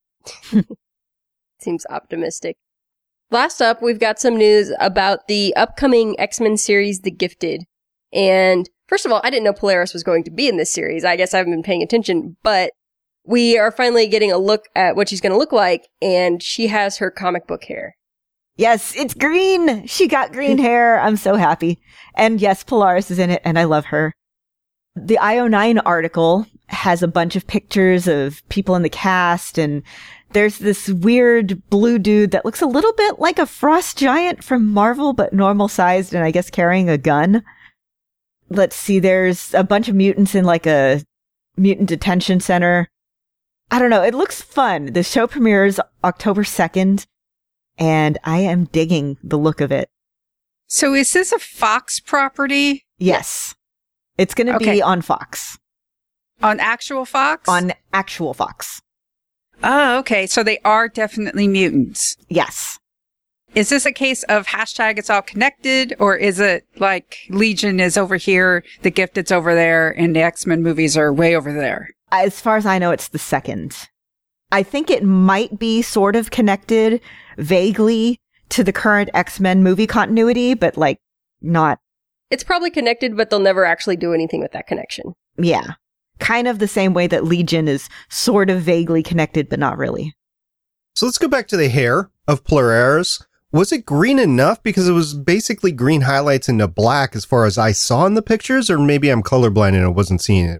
Seems optimistic. Last up, we've got some news about the upcoming X-Men series, The Gifted. And first of all, I didn't know Polaris was going to be in this series. I guess I haven't been paying attention, but we are finally getting a look at what she's going to look like, and she has her comic book hair. Yes, it's green. She got green hair. I'm so happy. And yes, Polaris is in it, and I love her. The I O nine article has a bunch of pictures of people in the cast, and there's this weird blue dude that looks a little bit like a frost giant from Marvel, but normal sized and I guess carrying a gun. Let's see, there's a bunch of mutants in like a mutant detention center. I don't know, it looks fun. The show premieres October second, and I am digging the look of it. So is this a Fox property? Yes. It's going to Okay. be on Fox. On actual Fox? On actual Fox. Oh, okay. So they are definitely mutants. Yes. Is this a case of hashtag it's all connected, or is it like Legion is over here, The Gifted's over there, and the X-Men movies are way over there? As far as I know, it's the second. I think it might be sort of connected vaguely to the current X-Men movie continuity, but like not. It's probably connected, but they'll never actually do anything with that connection. Yeah. Kind of the same way that Legion is sort of vaguely connected, but not really. So let's go back to the hair of Polaris. Was it green enough? Because it was basically green highlights into black as far as I saw in the pictures, or maybe I'm colorblind and I wasn't seeing it right.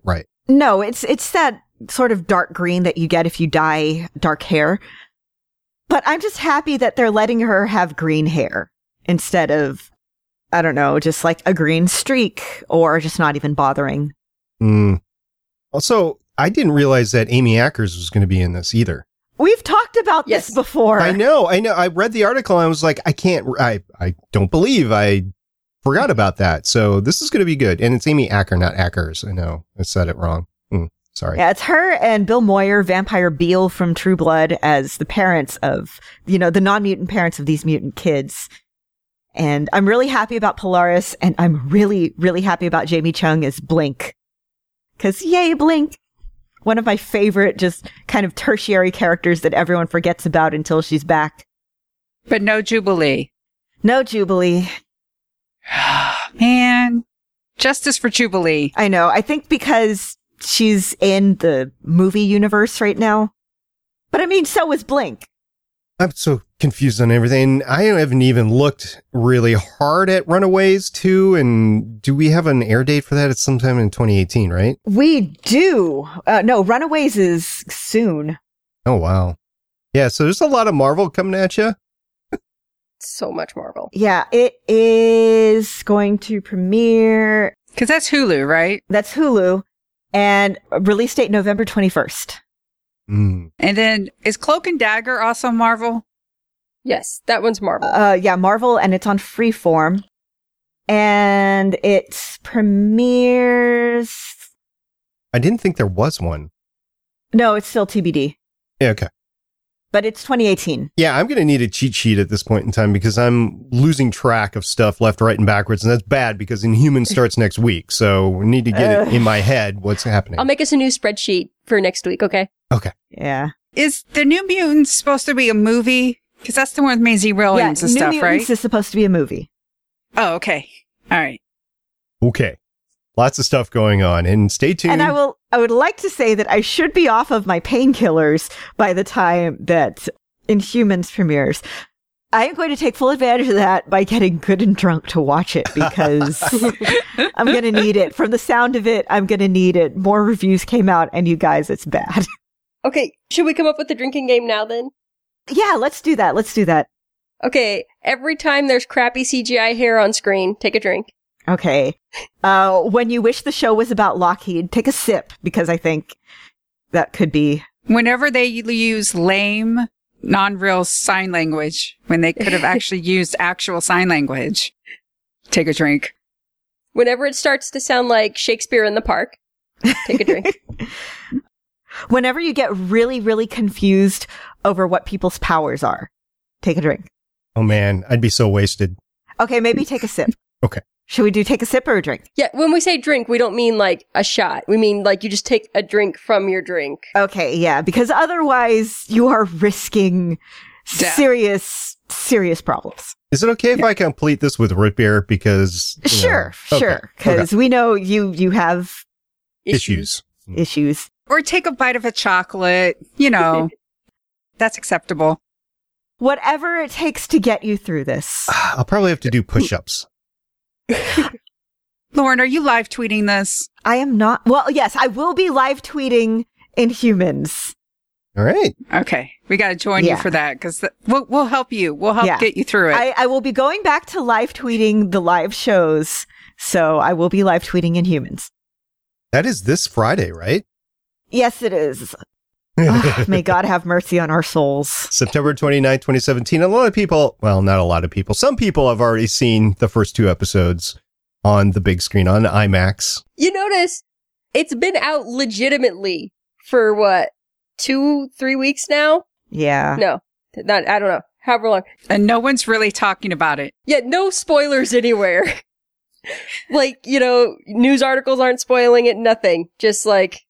No, it's it's that sort of dark green that you get if you dye dark hair. But I'm just happy that they're letting her have green hair instead of, I don't know, just like a green streak or just not even bothering. Mm. Also, I didn't realize that Amy Ackers was going to be in this either. We've talked about Yes. this before. I know, I know. I read the article and I was like, I can't, I, I don't believe I forgot about that. So this is going to be good. And it's Amy Acker, not Ackers. I know I said it wrong. Mm, sorry. Yeah, it's her and Bill Moyer, Vampire Beale from True Blood, as the parents of, you know, the non-mutant parents of these mutant kids. And I'm really happy about Polaris, and I'm really, really happy about Jamie Chung as Blink. Cause yay, Blink! One of my favorite, just kind of tertiary characters that everyone forgets about until she's back. But no Jubilee. No Jubilee. Man, justice for Jubilee. I know. I think because she's in the movie universe right now. But I mean, so is Blink. I'm so confused on everything. I haven't even looked really hard at Runaways two. And do we have an air date for that? It's sometime in twenty eighteen, right? We do. Uh, no, Runaways is soon. Oh, wow. Yeah. So there's a lot of Marvel coming at you. So much Marvel. Yeah, it is going to premiere. Because that's Hulu, right? That's Hulu. And release date November twenty-first. Mm. And then is Cloak and Dagger also Marvel? Yes, that one's Marvel. Uh, yeah, Marvel, and it's on Freeform. And it premieres. I didn't think there was one. No, it's still T B D. Yeah. Okay. But it's twenty eighteen. Yeah, I'm going to need a cheat sheet at this point in time because I'm losing track of stuff left, right, and backwards. And that's bad because Inhuman starts next week. So we need to get it in my head what's happening. I'll make us a new spreadsheet for next week, okay? Okay. Yeah. Is the New Mutants supposed to be a movie? Because that's the one with Maisie Yeah, Williams and New stuff, Mutants right? is supposed to be a movie. Oh, okay. All right. Okay. Lots of stuff going on. And stay tuned. And I will, I would like to say that I should be off of my painkillers by the time that Inhumans premieres. I am going to take full advantage of that by getting good and drunk to watch it because I'm going to need it. From the sound of it, I'm going to need it. More reviews came out, and you guys, it's bad. Okay, should we come up with the drinking game now then? Yeah, let's do that. Let's do that. Okay, every time there's crappy C G I hair on screen, take a drink. Okay. Uh, when you wish the show was about Lockheed, take a sip because I think that could be. Whenever they use lame, non-real sign language, when they could have actually used actual sign language, take a drink. Whenever it starts to sound like Shakespeare in the Park, take a drink. Whenever you get really, really confused over what people's powers are, take a drink. Oh, man. I'd be so wasted. Okay, maybe take a sip. Okay. Should we do take a sip or a drink? Yeah, when we say drink, we don't mean like a shot. We mean like you just take a drink from your drink. Okay, yeah, because otherwise you are risking Death. serious, serious problems. Is it okay if I complete this with root beer? Because. you know- Sure, Okay. sure, because Okay. we know you you have Issues. issues. Or take a bite of a chocolate, you know. That's acceptable. Whatever it takes to get you through this. I'll probably have to do push-ups. Lauren, are you live tweeting this? I am not. Well, yes, I will be live tweeting Inhumans. All right. Okay. We got to join Yeah. you for that because th- we'll, we'll help you. We'll help Yeah. get you through it. I, I will be going back to live tweeting the live shows, so I will be live tweeting Inhumans. That is this Friday, right? Yes, it is. Ugh, may God have mercy on our souls. September twenty-ninth, twenty seventeen. A lot of people, well, not a lot of people, some people have already seen the first two episodes on the big screen on IMAX. You notice it's been out legitimately for what, two, three weeks now? Yeah. No, not, I don't know. However long. and no one's really talking about it. Yeah, no spoilers anywhere. Like, you know, news articles aren't spoiling it, nothing. Just like,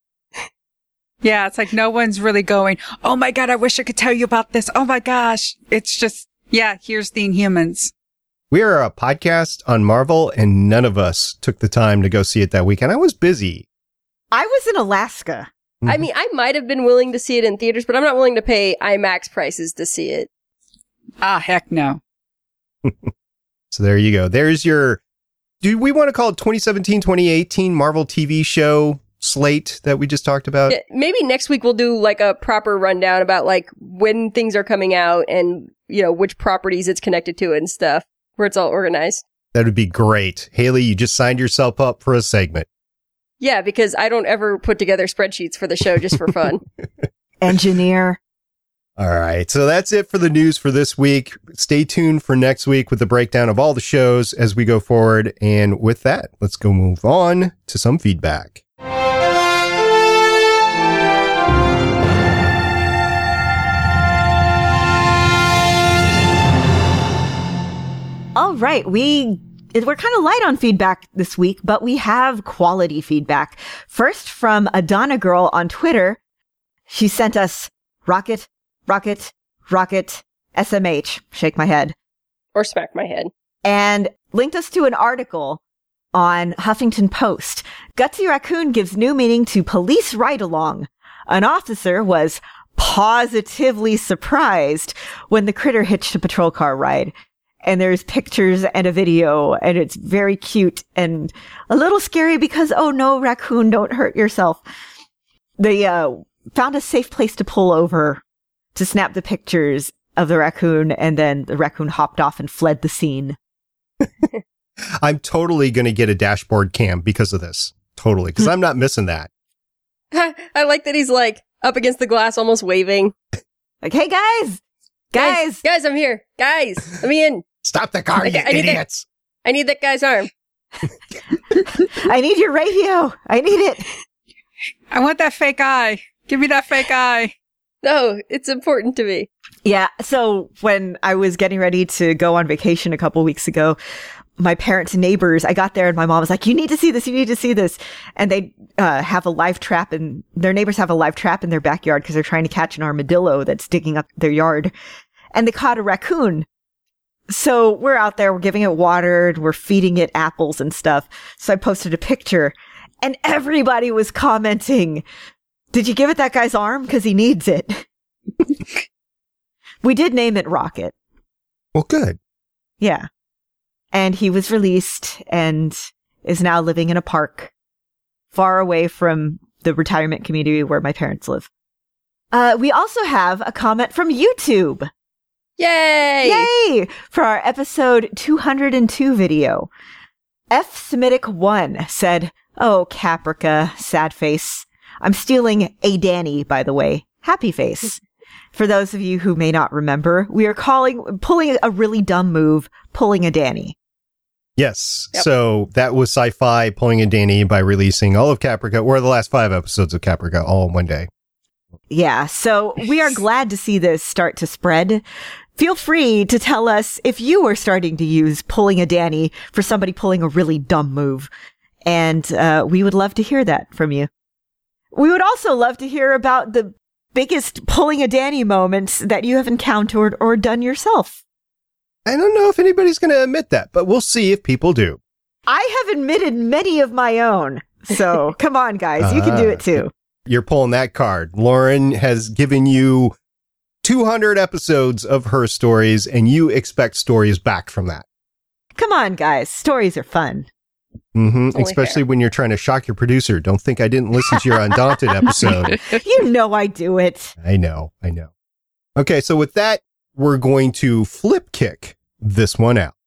Yeah, it's like no one's really going, oh my God, I wish I could tell you about this. Oh my gosh. It's just, yeah, here's the Inhumans. We are a podcast on Marvel, and none of us took the time to go see it that weekend. I was busy. I was in Alaska. I mean, I might have been willing to see it in theaters, but I'm not willing to pay IMAX prices to see it. Ah, heck no. So there you go. There's your, do we want to call it twenty seventeen, twenty eighteen Marvel T V show slate that we just talked about? Yeah, maybe next week we'll do like a proper rundown about like when things are coming out and, you know, which properties it's connected to and stuff, where it's all organized. That would be great. Haley, you just signed yourself up for a segment. Yeah, because I don't ever put together spreadsheets for the show just for fun. Engineer. All right. So that's it for the news for this week. Stay tuned for next week with the breakdown of all the shows as we go forward. And with that, let's go move on to some feedback. All right, we we're kind of light on feedback this week, but we have quality feedback. First, from Adana Girl on Twitter, she sent us rocket, rocket, rocket, S M H. Shake my head. Or smack my head. And linked us to an article on Huffington Post. Gutsy Raccoon gives new meaning to police ride-along. An officer was positively surprised when the critter hitched a patrol car ride. And there's pictures and a video, and it's very cute and a little scary because, oh no, raccoon, don't hurt yourself. They uh, found a safe place to pull over to snap the pictures of the raccoon, and then the raccoon hopped off and fled the scene. I'm totally going to get a dashboard cam because of this. Totally. Because I'm not missing that. I like that he's like up against the glass, almost waving. Like, hey guys, guys, guys, guys I'm here. Guys, let me in. Stop the car, I, you I need idiots. That, I need that guy's arm. I need your radio. I need it. I want that fake eye. Give me that fake eye. No, it's important to me. Yeah. So when I was getting ready to go on vacation a couple weeks ago, my parents' neighbors, I got there and my mom was like, you need to see this. You need to see this. And they uh, have a live trap, and their neighbors have a live trap in their backyard because they're trying to catch an armadillo that's digging up their yard. And they caught a raccoon. So we're out there, we're giving it water, we're feeding it apples and stuff. So I posted a picture and everybody was commenting, did you give it that guy's arm? Because he needs it. We did name it Rocket. Well, good. Yeah. And he was released and is now living in a park far away from the retirement community where my parents live. Uh, we also have a comment from YouTube. Yay! Yay! For our episode two hundred two video. F. Semitic one said, oh, Caprica, sad face. I'm stealing a Danny, by the way. Happy face. For those of you who may not remember, we are calling, pulling a really dumb move, pulling a Danny. Yes. Yep. So that was Sci-Fi pulling a Danny by releasing all of Caprica, or the last five episodes of Caprica, all in one day. Yeah, so we are glad to see this start to spread. Feel free to tell us if you are starting to use pulling a Danny for somebody pulling a really dumb move. And uh, we would love to hear that from you. We would also love to hear about the biggest pulling a Danny moments that you have encountered or done yourself. I don't know if anybody's going to admit that, but we'll see if people do. I have admitted many of my own. So come on, guys. You can do it too. You're pulling that card. Lauren has given you two hundred episodes of her stories, and you expect stories back from that. Come on, guys. Stories are fun. Mm-hmm. Especially fair. When you're trying to shock your producer. Don't think I didn't listen to your Undaunted episode. You know I do it. I know. I know. Okay, so with that, we're going to flip kick this one out.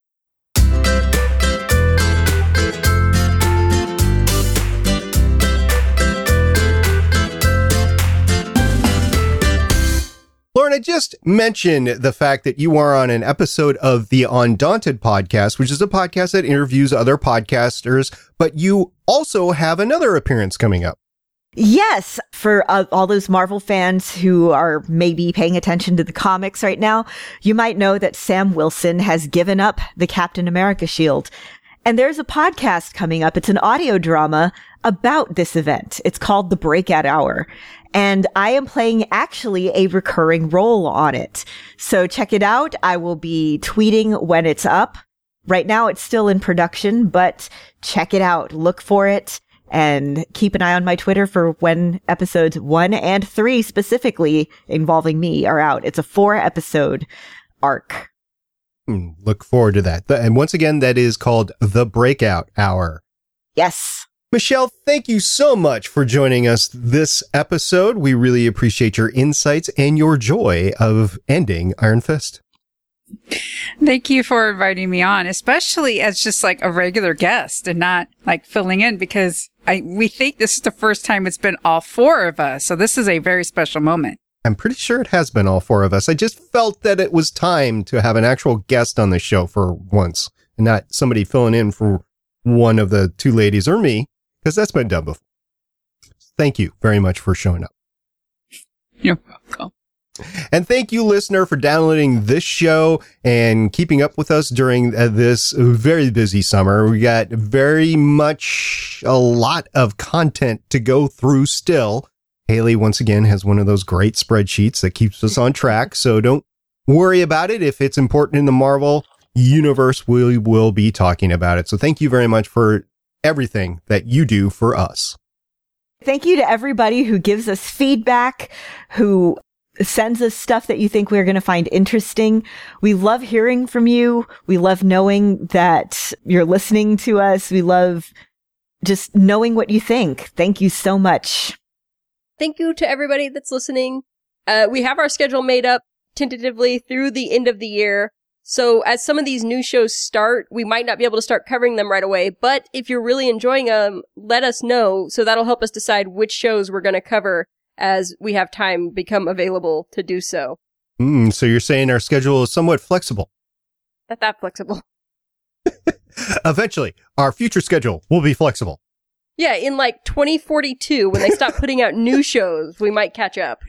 Lauren, I just mentioned the fact that you are on an episode of the Undaunted podcast, which is a podcast that interviews other podcasters, but you also have another appearance coming up. Yes, for uh, all those Marvel fans who are maybe paying attention to the comics right now, you might know that Sam Wilson has given up the Captain America shield. And there's a podcast coming up. It's an audio drama about this event. It's called The Breakout Hour. And I am playing actually a recurring role on it. So check it out. I will be tweeting when it's up. Right now it's still in production, but check it out. Look for it and keep an eye on my Twitter for when episodes one and three specifically involving me are out. It's a four episode arc. Look forward to that. And once again, that is called The Breakout Hour. Yes. Michelle, thank you so much for joining us this episode. We really appreciate your insights and your joy of ending Iron Fist. Thank you for inviting me on, especially as just like a regular guest and not like filling in, because I we think this is the first time it's been all four of us. So this is a very special moment. I'm pretty sure it has been all four of us. I just felt that it was time to have an actual guest on the show for once and not somebody filling in for one of the two ladies or me, because that's been done before. Thank you very much for showing up. You're welcome. And thank you, listener, for downloading this show and keeping up with us during uh, this very busy summer. We got very much a lot of content to go through still. Haley, once again, has one of those great spreadsheets that keeps us on track. So don't worry about it. If it's important in the Marvel universe, we will be talking about it. So thank you very much for everything that you do for us. Thank you to everybody who gives us feedback, who sends us stuff that you think we're going to find interesting. We love hearing from you. We love knowing that you're listening to us. We love just knowing what you think. Thank you so much. Thank you to everybody that's listening. Uh, we have our schedule made up tentatively through the end of the year. So as some of these new shows start, we might not be able to start covering them right away. But if you're really enjoying them, let us know. So that'll help us decide which shows we're going to cover as we have time become available to do so. Mm, so you're saying our schedule is somewhat flexible? Not that flexible. Eventually, our future schedule will be flexible. Yeah, in like twenty forty-two, when they stop putting out new shows, we might catch up.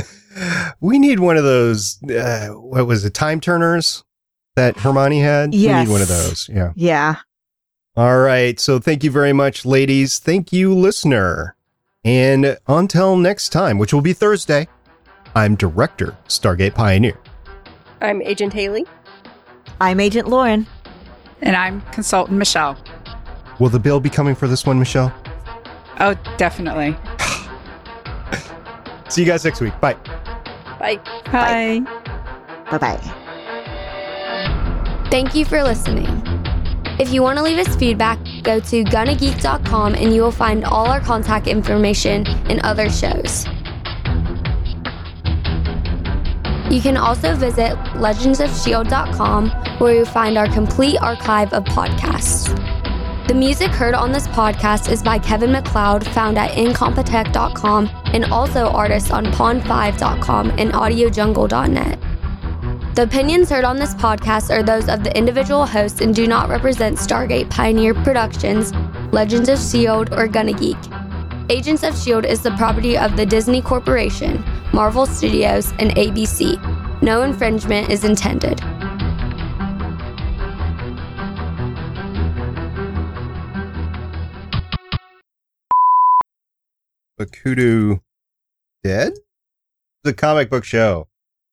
We need one of those, uh, what was it, time turners that Hermione had? Yes. We need one of those, yeah. Yeah. All right, so thank you very much, ladies. Thank you, listener. And until next time, which will be Thursday, I'm Director Stargate Pioneer. I'm Agent Haley. I'm Agent Lauren. And I'm Consultant Michelle. Will the bill be coming for this one, Michelle? Oh, definitely. See you guys next week. Bye. Bye. Bye. Bye-bye. Thank you for listening. If you want to leave us feedback, go to gonna geek dot com and you will find all our contact information and other shows. You can also visit legends of shield dot com, where you'll find our complete archive of podcasts. The music heard on this podcast is by Kevin MacLeod, found at incompetech dot com, and also artists on pond five dot com and audio jungle dot net. The opinions heard on this podcast are those of the individual hosts and do not represent Stargate Pioneer Productions, Legends of S H I E L D, or Gonna Geek. Agents of S H I E L D is the property of the Disney Corporation, Marvel Studios, and A B C. No infringement is intended. Bakudu dead? The comic book show.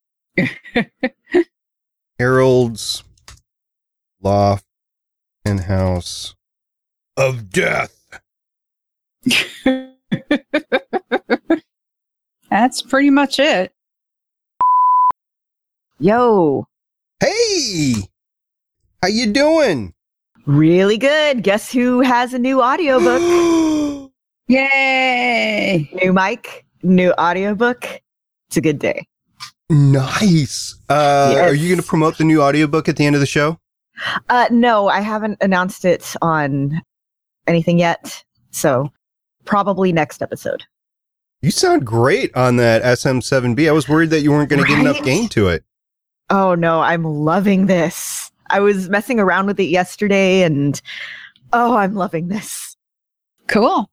Harold's Loft and House of Death. That's pretty much it. Yo. Hey! How you doing? Really good. Guess who has a new audiobook? Yay! New mic, new audiobook. It's a good day. Nice. Uh, Yes. Are you going to promote the new audiobook at the end of the show? Uh, no, I haven't announced it on anything yet. So probably next episode. You sound great on that S M seven B. I was worried that you weren't going to get enough Right? gain to it. Oh no, I'm loving this. I was messing around with it yesterday and oh, I'm loving this. Cool.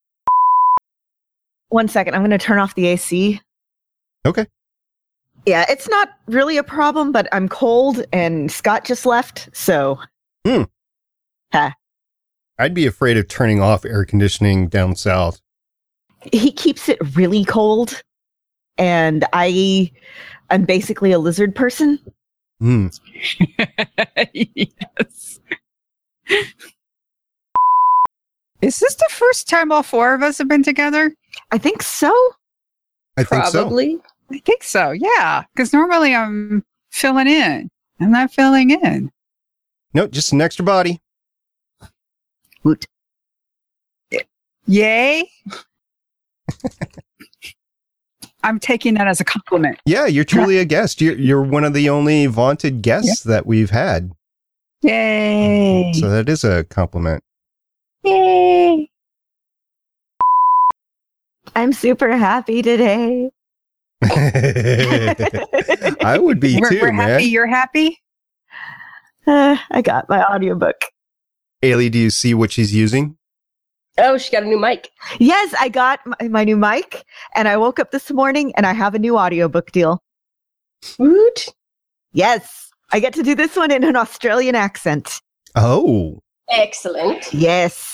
One second, I'm going to turn off the A C. Okay. Yeah, it's not really a problem, but I'm cold and Scott just left, so. Hmm. Huh. I'd be afraid of turning off air conditioning down south. He keeps it really cold, and I am basically a lizard person. Hmm. Yes. Is this the first time all four of us have been together? I think so. I think so. Probably. I think so, yeah. Because normally I'm filling in. I'm not filling in. No, just an extra body. Woot. Yay. I'm taking that as a compliment. Yeah, you're truly a guest. You're, you're one of the only vaunted guests yeah. that we've had. Yay. So that is a compliment. Yay. I'm super happy today. I would be we're, too, we're man. Happy you're happy? Uh, I got my audiobook. Ailey, do you see what she's using? Oh, she got a new mic. Yes, I got my, my new mic, and I woke up this morning and I have a new audiobook deal. Woot. Yes, I get to do this one in an Australian accent. Oh. Excellent. Yes.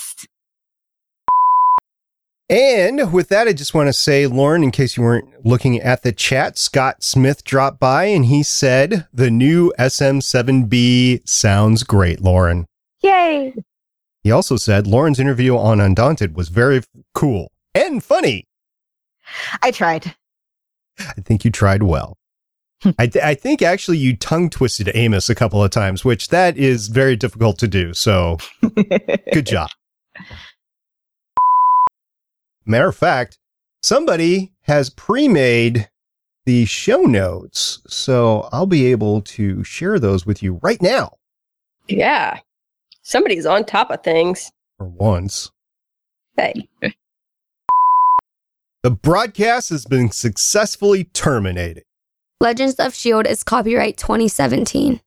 And with that, I just want to say, Lauren, in case you weren't looking at the chat, Scott Smith dropped by and he said the new S M seven B sounds great, Lauren. Yay. He also said Lauren's interview on Undaunted was very f- cool and funny. I tried. I think you tried well. I, th- I think actually you tongue twisted Amos a couple of times, which that is very difficult to do. So good job. Matter of fact, somebody has pre-made the show notes, so I'll be able to share those with you right now. Yeah. Somebody's on top of things. For once. Hey. The broadcast has been successfully terminated. Legends of S H I E L D is copyright twenty seventeen.